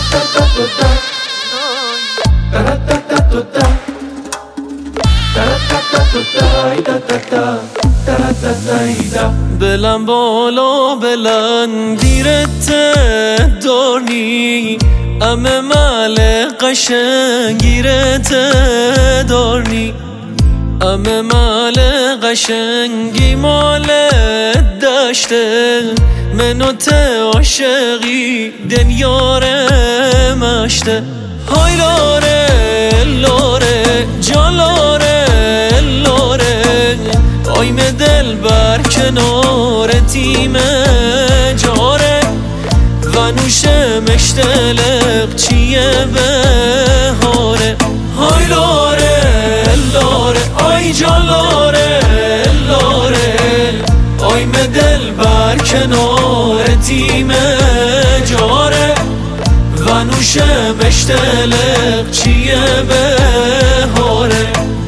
بلند بالا بلند دیرت دارنی امه مال قشنگیرت دارنی امه مال قشنگی مال دشته منو ته عاشقی دنیاره مشته های لاره لاره جان لاره لاره آیم دل بر کنار تیم جاره و نوشه مشتلق چیه بهاره های لاره لاره آی جان لاره لاره آیم دل بر کنار تیم جاره و نوشه مشتلق چیه بهاره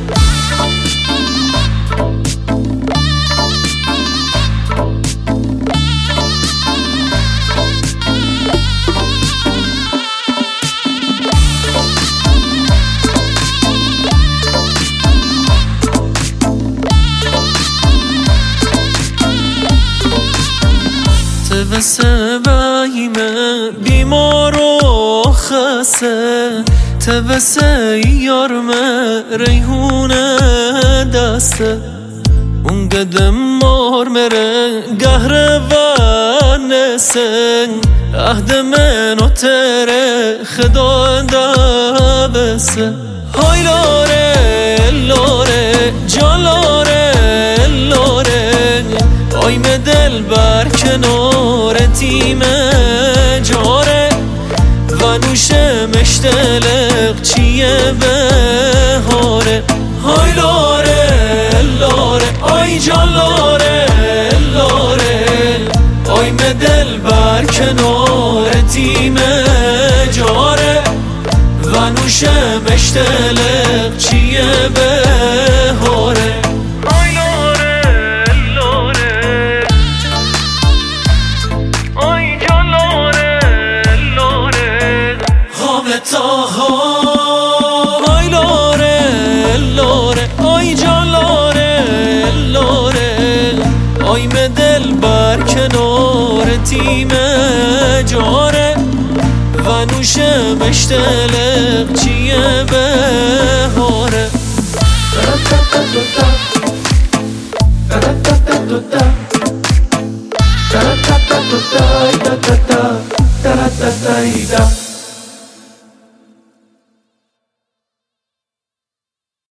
تبسه بهیمه بیمار و خسته تبسه یارمه ریحونه دسته اون قدم مار مره قهره و نسن عهد من و تره خدا دبسه های لاره لاره جان لاره لاره آیم دل بر کنار تیم جاره و نوشه مشتلق چیه بهاره های لاره لاره آی جان لاره لاره آیم دل بر کنار تیم جاره و نوشه مشتلق چیه بهاره های لاره لاره آی جان لاره لاره آیم دل بر کنار تیم جاره و نوشه مشتلق چیه بهاره Da da da da da da da da da da da da da